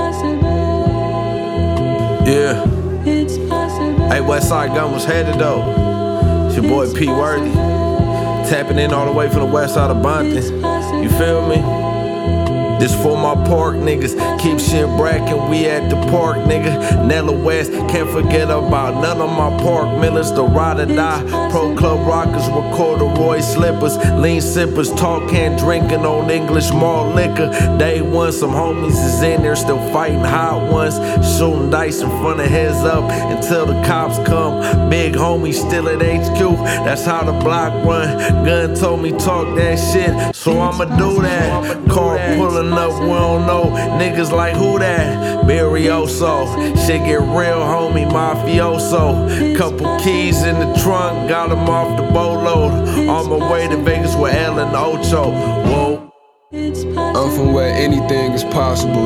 Yeah. Hey, Westside Gun was headed though. It's your boy P Worthy. Tapping in all the way from the west side of Bonthan. You feel me? This for my park niggas. Keep shit brackin', we at the park, nigga. Nella West, can't forget about none of my park millers. The ride or die, pro club rockers with corduroy slippers. Lean sippers, talkin', drinking on English malt liquor. Day one, some homies is in there still fighting hot ones. Shooting dice in front of heads up until the cops come. Big homies still at HQ, that's how the block run. Gun told me talk that shit, so I'ma do that. Car pulling up, we don't know niggas like who that? Barrioso, shit get real, homie, mafioso. Couple keys in the trunk, got them off the boatload. On my way to Vegas with El and Ocho. Whoa. I'm from where anything is possible.